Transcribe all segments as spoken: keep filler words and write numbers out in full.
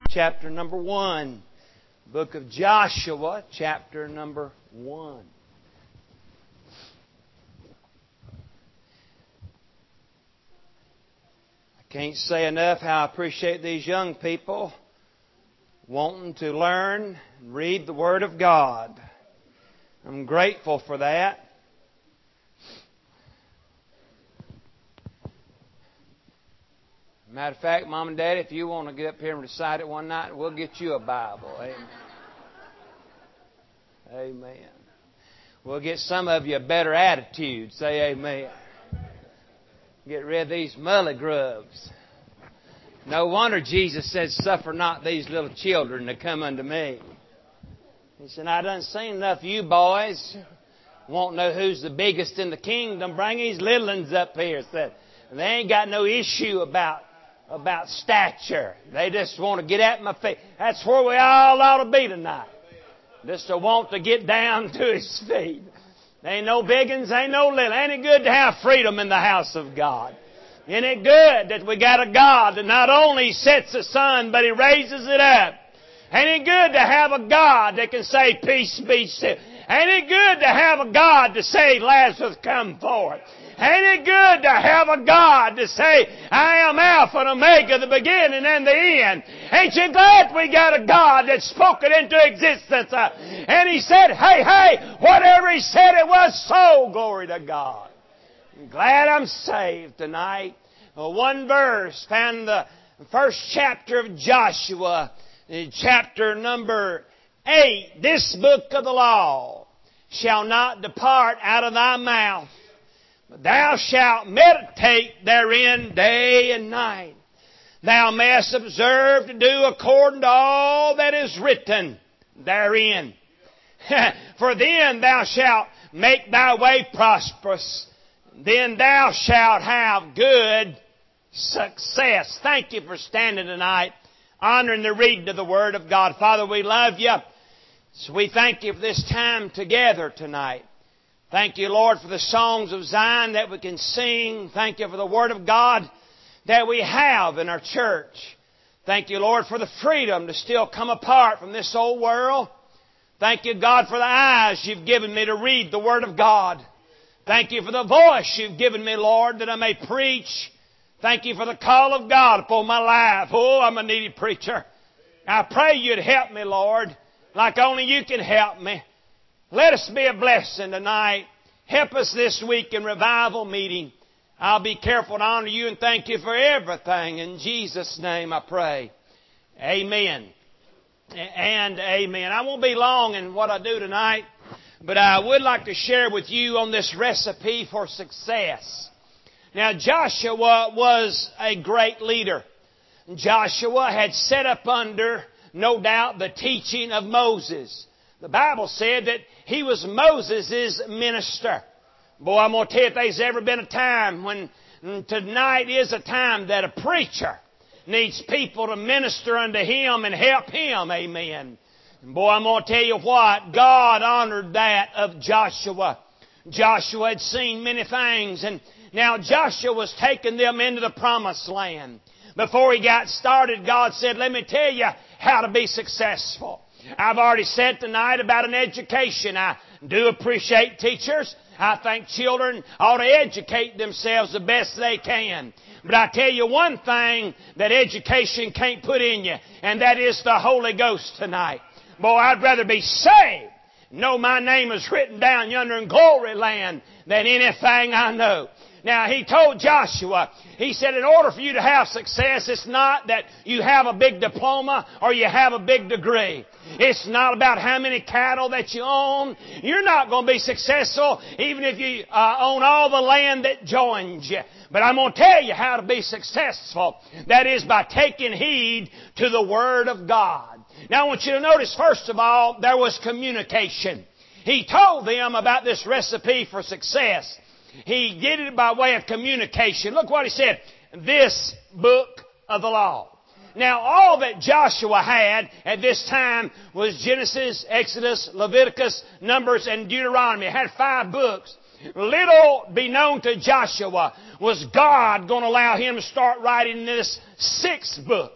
chapter number one. Book of Joshua, chapter number one. I can't say enough how I appreciate these young people wanting to learn and read the Word of God. I'm grateful for that. Matter of fact, Mom and Daddy, if you want to get up here and recite it one night, we'll get you a Bible. Amen. Amen. We'll get some of you a better attitude. Say amen. Get rid of these mully grubs. No wonder Jesus said, "Suffer not these little children to come unto me." He said, "I done seen enough of you boys. Won't know who's the biggest in the kingdom. Bring these little ones up here." Said, they ain't got no issue about about stature. They just want to get at my feet. That's where we all ought to be tonight. Just to want to get down to His feet. Ain't no big uns, ain't no little. Ain't it good to have freedom in the house of God? Ain't it good that we got a God that not only sets the sun, but He raises it up? Ain't it good to have a God that can say, "Peace be still"? Ain't it good to have a God to say, "Lazarus, come forth"? Ain't it good to have a God to say, "I am Alpha and Omega, the beginning and the end"? Ain't you glad we got a God that spoke it into existence? Uh, and He said, "Hey, hey, whatever He said it was so." Glory to God. I'm glad I'm saved tonight. Uh, one verse found in the first chapter of Joshua, chapter number eight. "This book of the law shall not depart out of thy mouth, but thou shalt meditate therein day and night. Thou mayest observe to do according to all that is written therein. For then thou shalt make thy way prosperous. Then thou shalt have good success." Thank you for standing tonight, honoring the reading of the Word of God. Father, we love You. So we thank You for this time together tonight. Thank You, Lord, for the songs of Zion that we can sing. Thank You for the Word of God that we have in our church. Thank You, Lord, for the freedom to still come apart from this old world. Thank You, God, for the eyes You've given me to read the Word of God. Thank You for the voice You've given me, Lord, that I may preach. Thank You for the call of God upon my life. Oh, I'm a needy preacher. I pray You'd help me, Lord, like only You can help me. Let us be a blessing tonight. Help us this week in revival meeting. I'll be careful to honor You and thank You for everything. In Jesus' name I pray. Amen. And amen. I won't be long in what I do tonight, but I would like to share with you on this recipe for success. Now, Joshua was a great leader. Joshua had set up under, no doubt, the teaching of Moses. The Bible said that he was Moses' minister. Boy, I'm going to tell you, if there's ever been a time when tonight is a time that a preacher needs people to minister unto him and help him. Amen. And boy, I'm going to tell you what, God honored that of Joshua. Joshua had seen many things, and now Joshua was taking them into the promised land. Before he got started, God said, "Let me tell you how to be successful." I've already said tonight about an education. I do appreciate teachers. I think children ought to educate themselves the best they can. But I tell you one thing that education can't put in you, and that is the Holy Ghost tonight. Boy, I'd rather be saved, know my name is written down yonder in glory land, than anything I know. Now, He told Joshua, He said, in order for you to have success, it's not that you have a big diploma or you have a big degree. It's not about how many cattle that you own. You're not going to be successful even if you uh, own all the land that joins you. But I'm going to tell you how to be successful. That is by taking heed to the Word of God. Now, I want you to notice, first of all, there was communication. He told them about this recipe for success. He did it by way of communication. Look what He said. This book of the law. Now, all that Joshua had at this time was Genesis, Exodus, Leviticus, Numbers, and Deuteronomy. It had five books. Little be known to Joshua was God going to allow him to start writing this sixth book.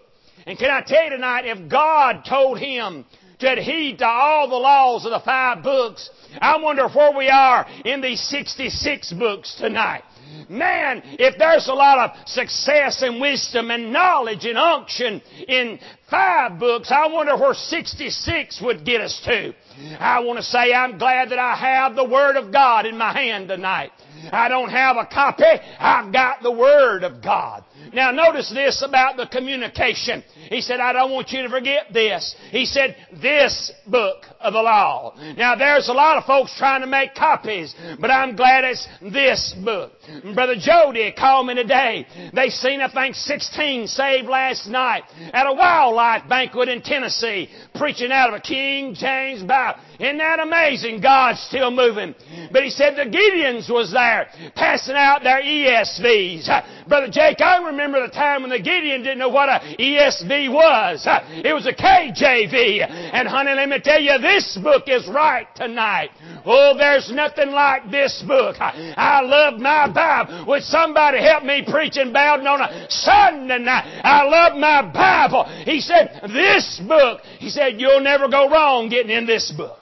And can I tell you tonight, if God told him to adhere to all the laws of the five books, I wonder where we are in these sixty-six books tonight. Man, if there's a lot of success and wisdom and knowledge and unction in five books, I wonder where sixty-six would get us to. I want to say I'm glad that I have the Word of God in my hand tonight. I don't have a copy. I've got the Word of God. Now notice this about the communication. He said, I don't want you to forget this. He said, this book of the law. Now there's a lot of folks trying to make copies, but I'm glad it's this book. Brother Jody called me today. They seen, I think, sixteen saved last night at a wildlife banquet in Tennessee, preaching out of a King James Bible. Isn't that amazing? God's still moving. But he said the Gideons was there, passing out their E S Vs. Brother Jake, I remember the time when the Gideon didn't know what a E S V was. It was a K J V. And honey, let me tell you, this book is right tonight. Oh, there's nothing like this book. I love my Bible. Would somebody help me preach in Bowden on a Sunday night? I love my Bible. He said, this book, he said, you'll never go wrong getting in this book.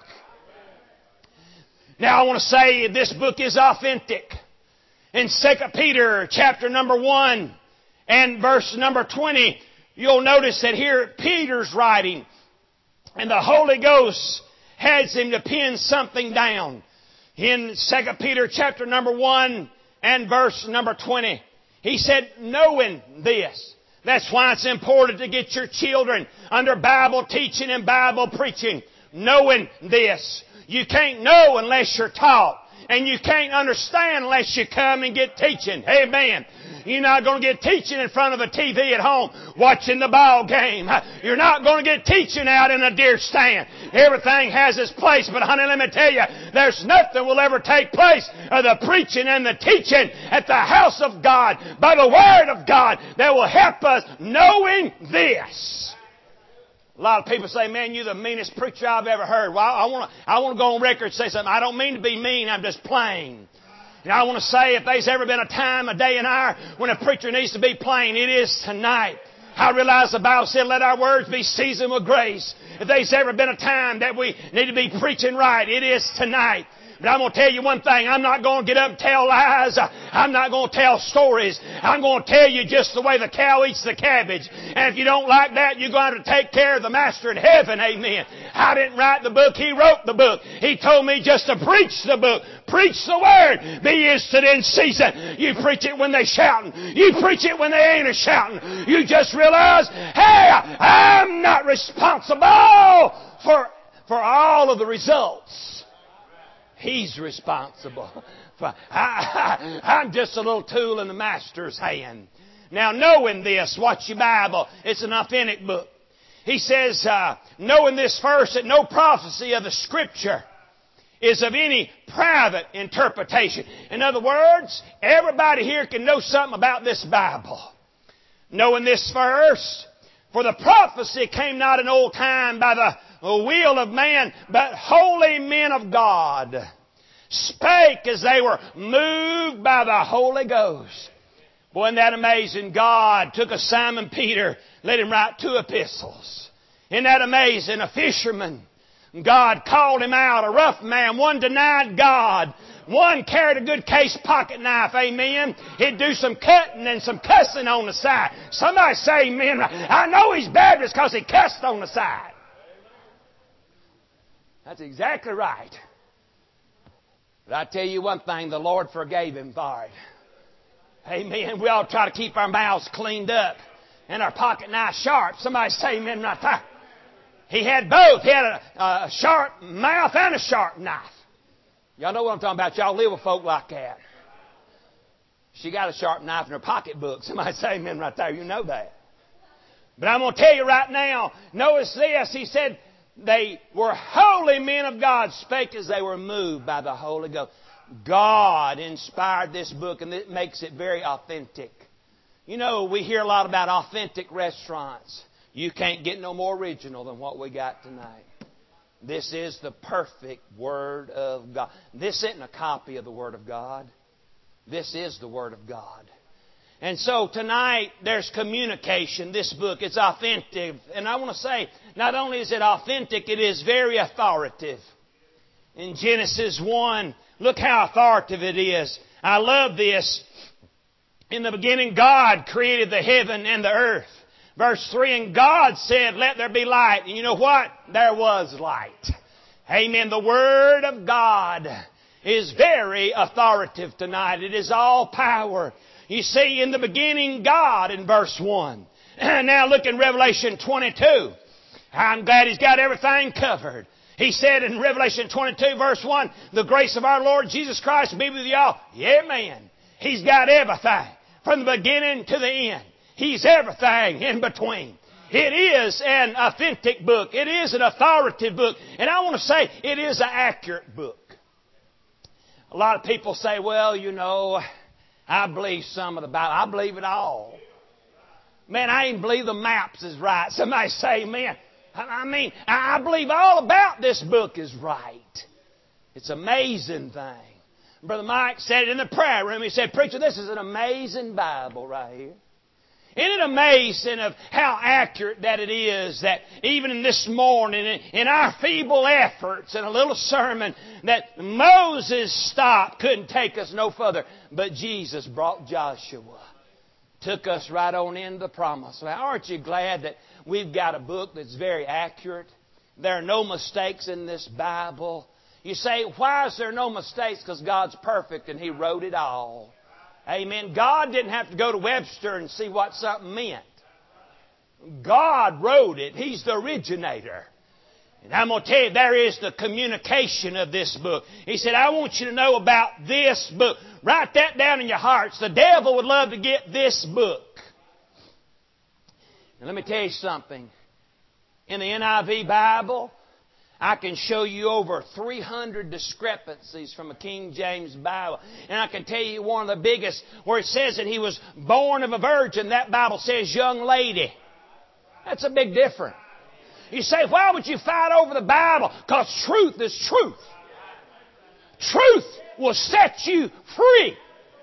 Now I want to say this book is authentic. In Second Peter chapter number one and verse number twenty, you'll notice that here Peter's writing, and the Holy Ghost has him to pen something down. In Second Peter chapter number one and verse number twenty, he said, knowing this. That's why it's important to get your children under Bible teaching and Bible preaching. Knowing this. You can't know unless you're taught. And you can't understand unless you come and get teaching. Amen. You're not going to get teaching in front of a T V at home watching the ball game. You're not going to get teaching out in a deer stand. Everything has its place. But honey, let me tell you, there's nothing will ever take place of the preaching and the teaching at the house of God by the Word of God that will help us knowing this. A lot of people say, man, you're the meanest preacher I've ever heard. Well, I want to I want to go on record and say something. I don't mean to be mean. I'm just plain. And I want to say, if there's ever been a time, a day, an hour when a preacher needs to be plain, it is tonight. I realize the Bible said, let our words be seasoned with grace. If there's ever been a time that we need to be preaching right, it is tonight. But I'm going to tell you one thing. I'm not going to get up and tell lies. I'm not going to tell stories. I'm going to tell you just the way the cow eats the cabbage. And if you don't like that, you're going to have to take care of the Master in heaven. Amen. I didn't write the book. He wrote the book. He told me just to preach the book. Preach the Word. Be instant in season. You preach it when they're shouting. You preach it when they ain't a shouting. You just realize, hey, I'm not responsible for, for all of the results. He's responsible. For, I, I, I'm just a little tool in the Master's hand. Now, knowing this, watch your Bible. It's an authentic book. He says, uh, knowing this first, that no prophecy of the Scripture is of any private interpretation. In other words, everybody here can know something about this Bible. Knowing this first, for the prophecy came not in old time by the will of man, but holy men of God spake as they were moved by the Holy Ghost. Boy, isn't that amazing? God took a Simon Peter, let him write two epistles. Isn't that amazing? A fisherman. God called him out, a rough man. One denied God. One carried a good case pocket knife, amen. He'd do some cutting and some cussing on the side. Somebody say amen. I know he's Baptist because he cussed on the side. That's exactly right. But I tell you one thing, the Lord forgave him for it. Amen. We ought to try to keep our mouths cleaned up and our pocket knife sharp. Somebody say amen right there. He had both. He had a, a sharp mouth and a sharp knife. Y'all know what I'm talking about. Y'all live with folk like that. She got a sharp knife in her pocketbook. Somebody say amen right there. You know that. But I'm going to tell you right now, notice this. He said, they were holy men of God, spake as they were moved by the Holy Ghost. God inspired this book, and it makes it very authentic. You know, we hear a lot about authentic restaurants. You can't get no more original than what we got tonight. This is the perfect Word of God. This isn't a copy of the Word of God. This is the Word of God. And so tonight there's communication. This book is authentic. And I want to say, not only is it authentic, it is very authoritative. In Genesis one, look how authoritative it is. I love this. In the beginning, God created the heaven and the earth. Verse three, and God said, let there be light. And you know what? There was light. Amen. The Word of God is very authoritative tonight. It is all power. You see, in the beginning, God in verse one. Now look in Revelation twenty-two. I'm glad He's got everything covered. He said in Revelation twenty-two verse one, the grace of our Lord Jesus Christ be with you all. Amen. He's got everything. From the beginning to the end. He's everything in between. It is an authentic book. It is an authoritative book. And I want to say it is an accurate book. A lot of people say, well, you know, I believe some of the Bible. I believe it all. Man, I even believe the maps is right. Somebody say amen. I mean, I believe all about this book is right. It's an amazing thing. Brother Mike said it in the prayer room. He said, preacher, this is an amazing Bible right here. Isn't it amazing of how accurate that it is that even in this morning, in our feeble efforts and a little sermon, that Moses stopped, couldn't take us no further, but Jesus brought Joshua. Took us right on into the promise. Now, aren't you glad that we've got a book that's very accurate? There are no mistakes in this Bible. You say, why is there no mistakes? Because God's perfect and He wrote it all. Amen. God didn't have to go to Webster and see what something meant. God wrote it. He's the originator. And I'm going to tell you, there is the communication of this book. He said, I want you to know about this book. Write that down in your hearts. The devil would love to get this book. And let me tell you something. In the N I V Bible, I can show you over three hundred discrepancies from a King James Bible. And I can tell you one of the biggest, where it says that He was born of a virgin. That Bible says young lady. That's a big difference. You say, why would you fight over the Bible? Because truth is truth. Truth will set you free.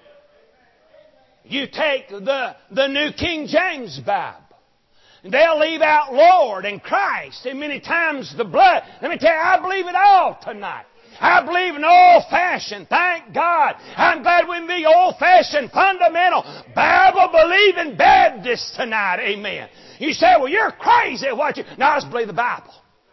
You take the, the New King James Bible. They'll leave out Lord and Christ and many times the blood. Let me tell you, I believe it all tonight. I believe in old-fashioned, thank God. I'm glad we can be old-fashioned, fundamental, Bible-believing Baptists tonight. Amen. You say, well, you're crazy. What you... No, I just believe the Bible.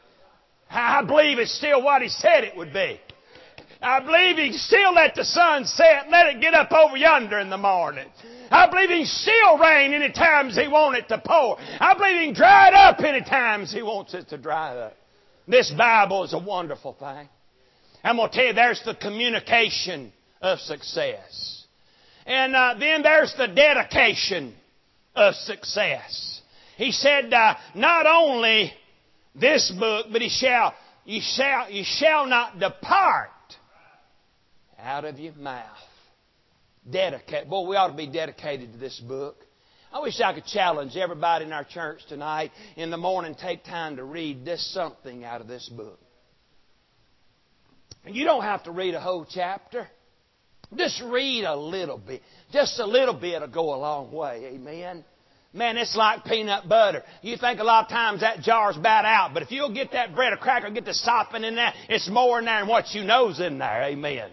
I believe it's still what He said it would be. I believe He can still let the sun set, let it get up over yonder in the morning. I believe He can still rain any times He wants it to pour. I believe He can dry it up any times He wants it to dry up. This Bible is a wonderful thing. I'm going to tell you, there's the communication of success. And uh, then there's the dedication of success. He said, uh, not only this book, but he shall, you shall, you shall not depart out of your mouth. Dedicate. Boy, we ought to be dedicated to this book. I wish I could challenge everybody in our church tonight in the morning, take time to read just something out of this book. And you don't have to read a whole chapter. Just read a little bit. Just a little bit will go a long way. Amen. Man, it's like peanut butter. You think a lot of times that jar's about out, but if you'll get that bread or cracker, get the sopping in there, it's more in there than what you know's in there. Amen.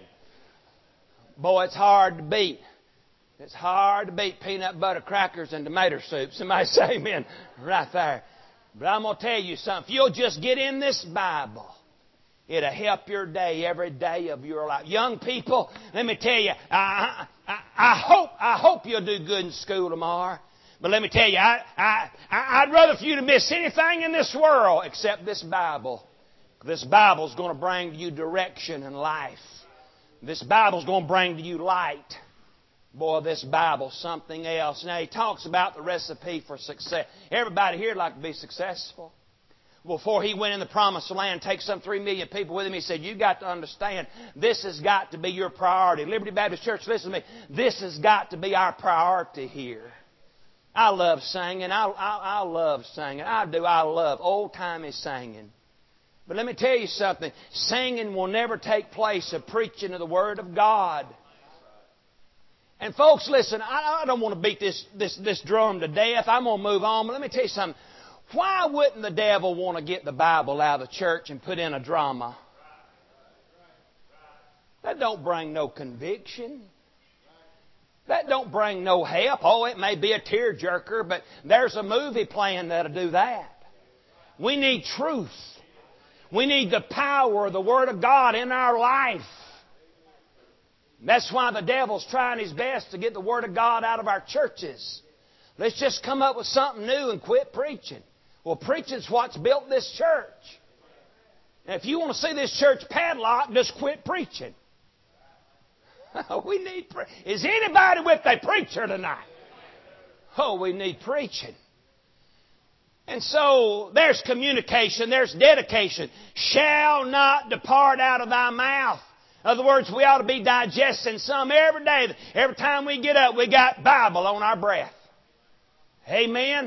Boy, it's hard to beat. It's hard to beat peanut butter crackers and tomato soup. Somebody say amen right there. But I'm going to tell you something. If you'll just get in this Bible, it'll help your day every day of your life. Young people, let me tell you, I, I, I hope I hope you'll do good in school tomorrow. But let me tell you, I, I, I'd rather for you to miss anything in this world except this Bible. This Bible's going to bring to you direction and life. This Bible's going to bring to you light. Boy, this Bible's something else. Now, he talks about the recipe for success. Everybody here would like to be successful. Before he went in the promised land, take some three million people with him, he said, you've got to understand, this has got to be your priority. Liberty Baptist Church, listen to me. This has got to be our priority here. I love singing. I, I, I love singing. I do. I love old-timey singing. But let me tell you something. Singing will never take place of preaching of the Word of God. And folks, listen, I, I don't want to beat this, this, this drum to death. I'm going to move on. But let me tell you something. Why wouldn't the devil want to get the Bible out of the church and put in a drama? That don't bring no conviction. That don't bring no help. Oh, it may be a tearjerker, but there's a movie playing that'll do that. We need truth. We need the power of the Word of God in our life. That's why the devil's trying his best to get the Word of God out of our churches. Let's just come up with something new and quit preaching. Well, preaching's what's built this church. Now, if you want to see this church padlocked, just quit preaching. We need pre- Is anybody with a preacher tonight? Oh, we need preaching. And so there's communication, there's dedication. Shall not depart out of thy mouth. In other words, we ought to be digesting some every day. Every time we get up, we got Bible on our breath. Amen.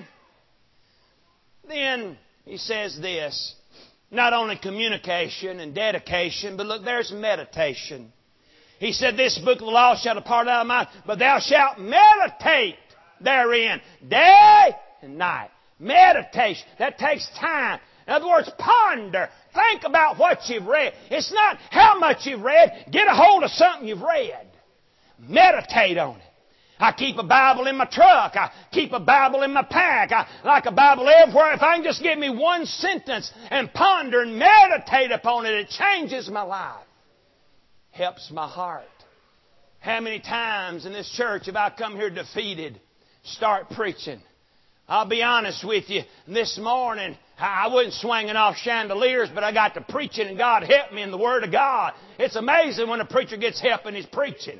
Then he says this, not only communication and dedication, but look, there's meditation. He said, this book of the law shall depart out of thy mouth, but thou shalt meditate therein day and night. Meditation. That takes time. In other words, ponder. Think about what you've read. It's not how much you've read. Get a hold of something you've read. Meditate on it. I keep a Bible in my truck. I keep a Bible in my pack. I like a Bible everywhere. If I can just get me one sentence and ponder and meditate upon it, it changes my life. Helps my heart. How many times in this church have I come here defeated, start preaching? I'll be honest with you. This morning, I wasn't swinging off chandeliers, but I got to preaching, and God helped me in the Word of God. It's amazing when a preacher gets help in his preaching.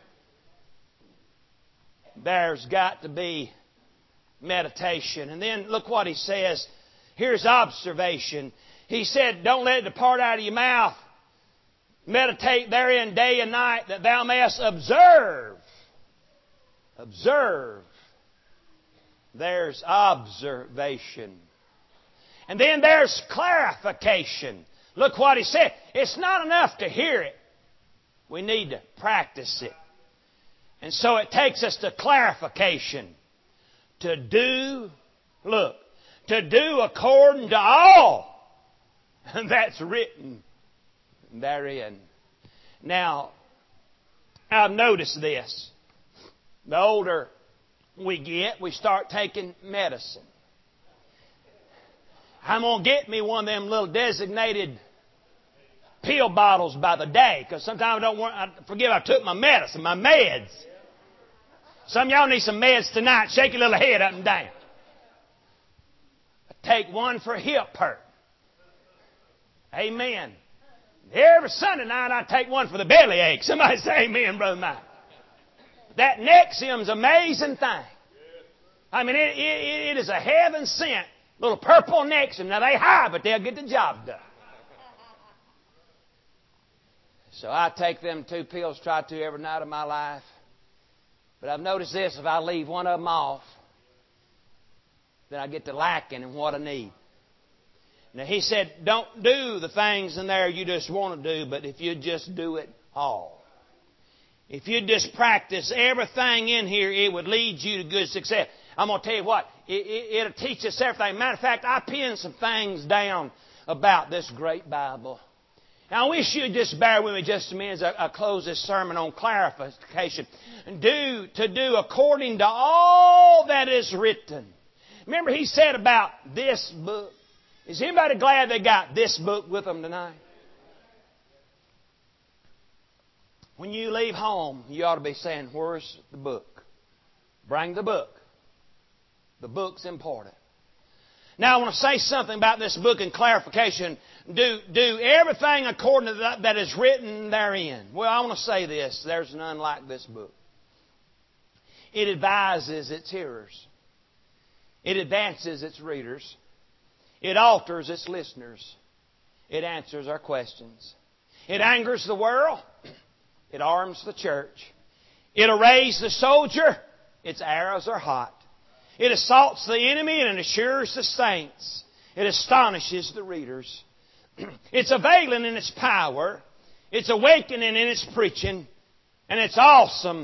There's got to be meditation. And then look what he says. Here's observation. He said, don't let it depart out of your mouth. Meditate therein day and night, that thou mayest observe. Observe. There's observation. And then there's clarification. Look what he said. It's not enough to hear it. We need to practice it. And so it takes us to clarification. To do, look, to do according to all that's written therein. Now, I've noticed this. The older we get, we start taking medicine. I'm going to get me one of them little designated pill bottles by the day, because sometimes I don't want, I forget I took my medicine, my meds. Some of y'all need some meds tonight. Shake your little head up and down. I take one for hip hurt. Amen. Every Sunday night I take one for the belly ache. Somebody say amen, Brother Mike. That Nexium's an amazing thing. I mean, it, it, it is a heaven sent little purple Nexium. Now they high, but they'll get the job done. So I take them two pills, try to every night of my life. But I've noticed this, if I leave one of them off, then I get to lacking in what I need. Now he said, don't do the things in there you just want to do, but if you just do it all. If you just practice everything in here, it would lead you to good success. I'm going to tell you what, it, it, it'll teach us everything. Matter of fact, I pinned some things down about this great Bible. Now, I wish you'd just bear with me just a minute as I, I close this sermon on clarification. Do, to do according to all that is written. Remember he said about this book. Is anybody glad they got this book with them tonight? When you leave home, you ought to be saying, where's the book? Bring the book. The book's important. Now, I want to say something about this book in clarification. Do, do everything according to that, that is written therein. Well, I want to say this. There's none like this book. It advises its hearers. It advances its readers. It alters its listeners. It answers our questions. It angers the world. It arms the church. It arrays the soldier. Its arrows are hot. It assaults the enemy and it assures the saints. It astonishes the readers. It's availing in its power. It's awakening in its preaching. And it's awesome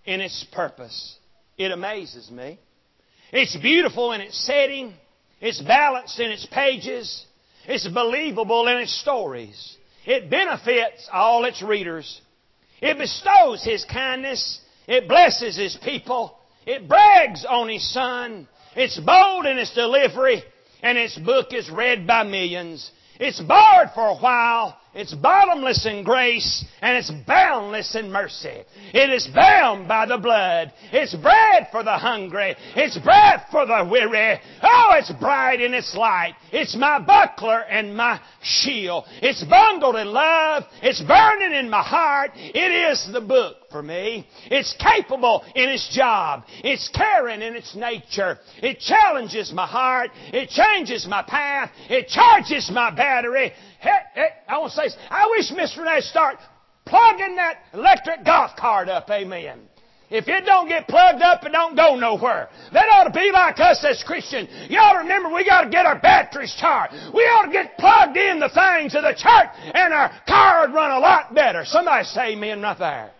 in its purpose. It amazes me. It's beautiful in its setting. It's balanced in its pages. It's believable in its stories. It benefits all its readers. It bestows His kindness. It blesses His people. It brags on His Son. It's bold in its delivery. And its book is read by millions. It's borrowed for a while. It's bottomless in grace, and it's boundless in mercy. It is bound by the blood. It's bread for the hungry. It's bread for the weary. Oh, it's bright in its light. It's my buckler and my shield. It's bundled in love. It's burning in my heart. It is the book for me. It's capable in its job. It's caring in its nature. It challenges my heart. It changes my path. It charges my battery. Hey, hey, I want to say, I wish Mister Renee start plugging that electric golf cart up. Amen. If it don't get plugged up, it don't go nowhere. That ought to be like us as Christians. You ought to remember we got to get our batteries charged. We ought to get plugged in the things of the church, and our car would run a lot better. Somebody say amen right there.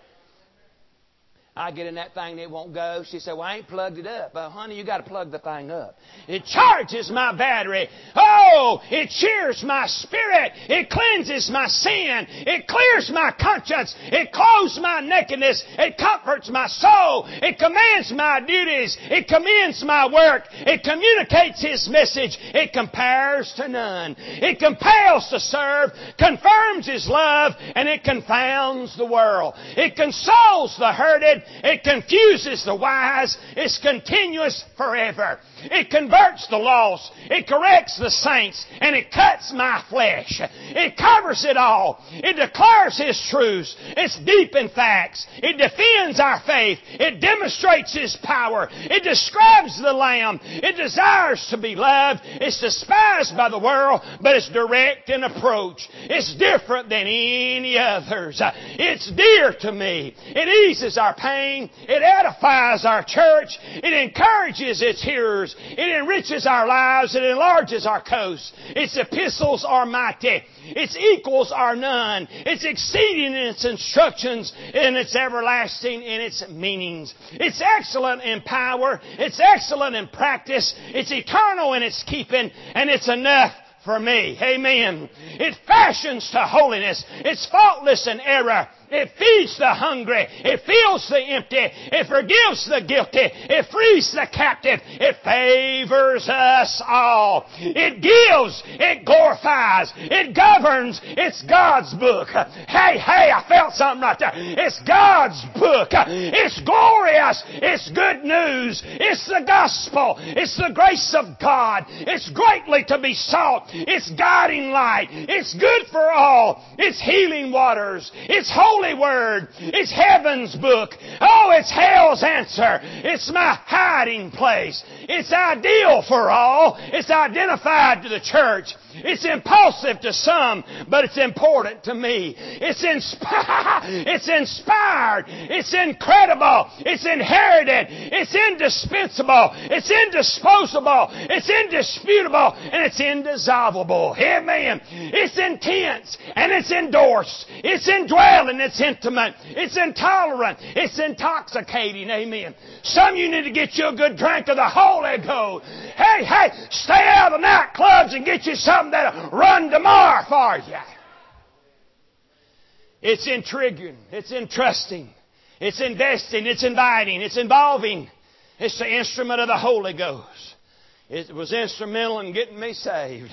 I get in that thing and it won't go. She said, well, I ain't plugged it up. Well, honey, you got to plug the thing up. It charges my battery. Oh, it cheers my spirit. It cleanses my sin. It clears my conscience. It clothes my nakedness. It comforts my soul. It commands my duties. It commends my work. It communicates His message. It compares to none. It compels to serve, confirms His love, and it confounds the world. It consoles the hurted. It confuses the wise. It's continuous forever. It converts the lost. It corrects the saints. And it cuts my flesh. It covers it all. It declares His truths. It's deep in facts. It defends our faith. It demonstrates His power. It describes the Lamb. It desires to be loved. It's despised by the world, but it's direct in approach. It's different than any others. It's dear to me. It eases our pain. It edifies our church. It encourages its hearers. It enriches our lives. It enlarges our coast. Its epistles are mighty. Its equals are none. It's exceeding in its instructions, and it's everlasting in its meanings. It's excellent in power. It's excellent in practice. It's eternal in its keeping, and it's enough for me. Amen. It fashions to holiness. It's faultless in error. It feeds the hungry. It fills the empty. It forgives the guilty. It frees the captive. It favors us all. It gives. It glorifies. It governs. It's God's book. Hey, hey, I felt something right there. It's God's book. It's glorious. It's good news. It's the gospel. It's the grace of God. It's greatly to be sought. It's guiding light. It's good for all. It's healing waters. It's holy Word. It's heaven's book. Oh, it's hell's answer. It's my hiding place. It's ideal for all. It's identified to the church. It's impulsive to some, but it's important to me. It's inspired. It's inspired. It's incredible. It's inherited. It's indispensable. It's indisposable. It's indisputable. And it's indissolvable. Amen. It's intense and it's endorsed. It's indwelling. It's intimate. It's intolerant. It's intoxicating. Amen. Some of you need to get you a good drink of the Holy Ghost. Hey, hey, stay out of the nightclubs and get you something that'll run tomorrow for you. It's intriguing. It's entrusting. It's investing. It's inviting. It's involving. It's the instrument of the Holy Ghost. It was instrumental in getting me saved.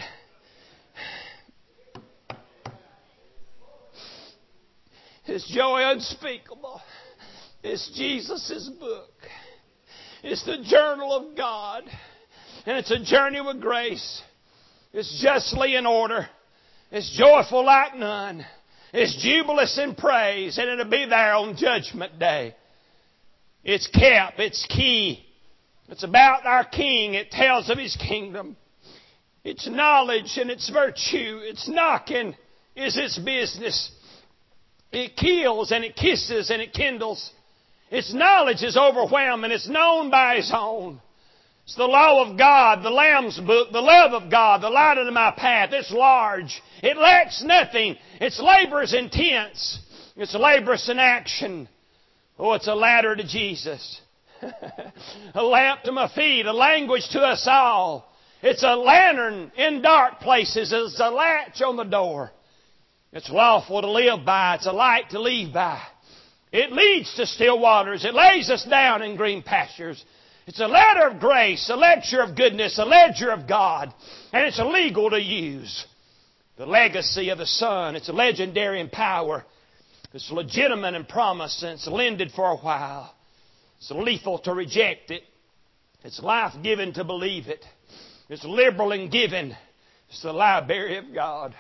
It's joy unspeakable. It's Jesus' book. It's the journal of God. And it's a journey with grace. It's justly in order. It's joyful like none. It's jubilous in praise. And it'll be there on Judgment Day. It's kept. It's key. It's about our King. It tells of His kingdom. It's knowledge and it's virtue. It's knocking is its business. It kills and it kisses and it kindles. Its knowledge is overwhelming. It's known by His own. It's the law of God, the Lamb's book, the love of God, the light of my path. It's large. It lacks nothing. Its labor is intense. It's laborious in action. Oh, it's a ladder to Jesus. A lamp to my feet, a language to us all. It's a lantern in dark places. It's a latch on the door. It's lawful to live by. It's a light to leave by. It leads to still waters. It lays us down in green pastures. It's a ladder of grace, a ledger of goodness, a ledger of God. And it's legal to use. The legacy of the Son. It's legendary in power. It's legitimate in promise, and it's lended for a while. It's lethal to reject it. It's life-giving to believe it. It's liberal in giving. It's the library of God.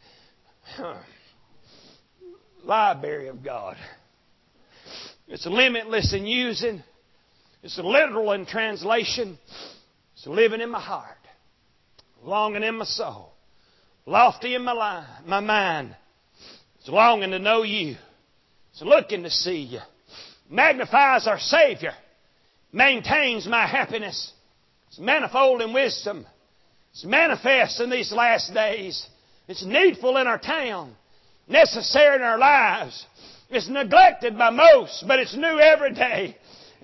Library of God. It's limitless in using. It's literal in translation. It's living in my heart. Longing in my soul. Lofty in my, line, my mind. It's longing to know you. It's looking to see you. Magnifies our Savior. Maintains my happiness. It's manifold in wisdom. It's manifest in these last days. It's needful in our town. Necessary in our lives. It's neglected by most, but it's new every day.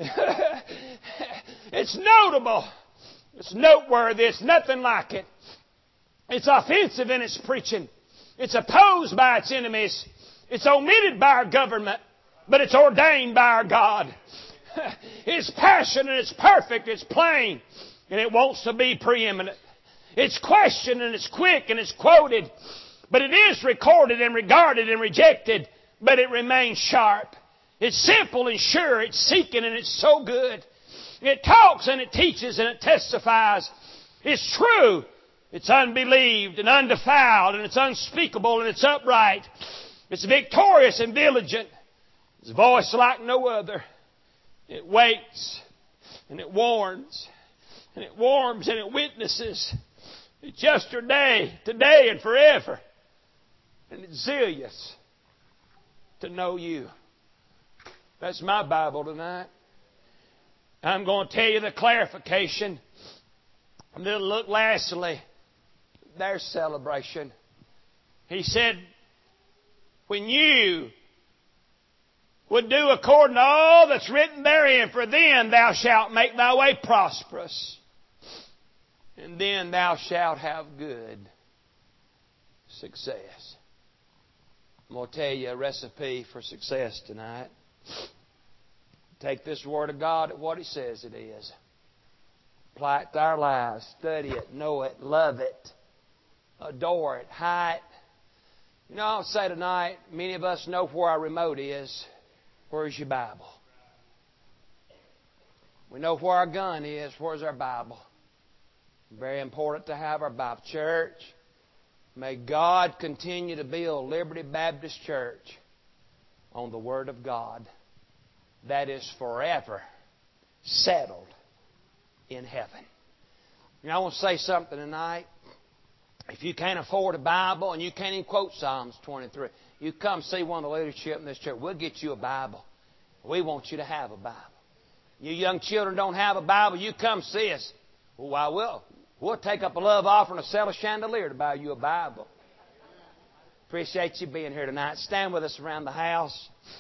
It's notable. It's noteworthy. It's nothing like it. It's offensive in its preaching. It's opposed by its enemies. It's omitted by our government, but it's ordained by our God. It's passionate, it's perfect, it's plain, and it wants to be preeminent. It's questioned and it's quick and it's quoted, but it is recorded and regarded and rejected, but it remains sharp. It's simple and sure, it's seeking and it's so good. It talks and it teaches and it testifies. It's true. It's unbelieved and undefiled, and it's unspeakable, and it's upright. It's victorious and diligent. It's a voice like no other. It waits, and it warns, and it warms, and it witnesses. It's yesterday, today, and forever. And it's zealous to know you. That's my Bible tonight. I'm going to tell you the clarification. And then look lastly. Their celebration. He said, when you would do according to all that's written therein, for then thou shalt make thy way prosperous, and then thou shalt have good success. I'm going to tell you a recipe for success tonight. Take this Word of God at what He says it is. Apply it to our lives. Study it, know it, love it. Adore it, hide it. You know, I'll say tonight, many of us know where our remote is. Where's your Bible? We know where our gun is. Where's our Bible? Very important to have our Bible. Church, may God continue to build Liberty Baptist Church on the Word of God. That is forever settled in heaven. You know, I want to say something tonight. If you can't afford a Bible and you can't even quote Psalms twenty-three, you come see one of the leadership in this church. We'll get you a Bible. We want you to have a Bible. You young children don't have a Bible, you come see us. Well, I will. We'll take up a love offering to sell a chandelier to buy you a Bible. Appreciate you being here tonight. Stand with us around the house.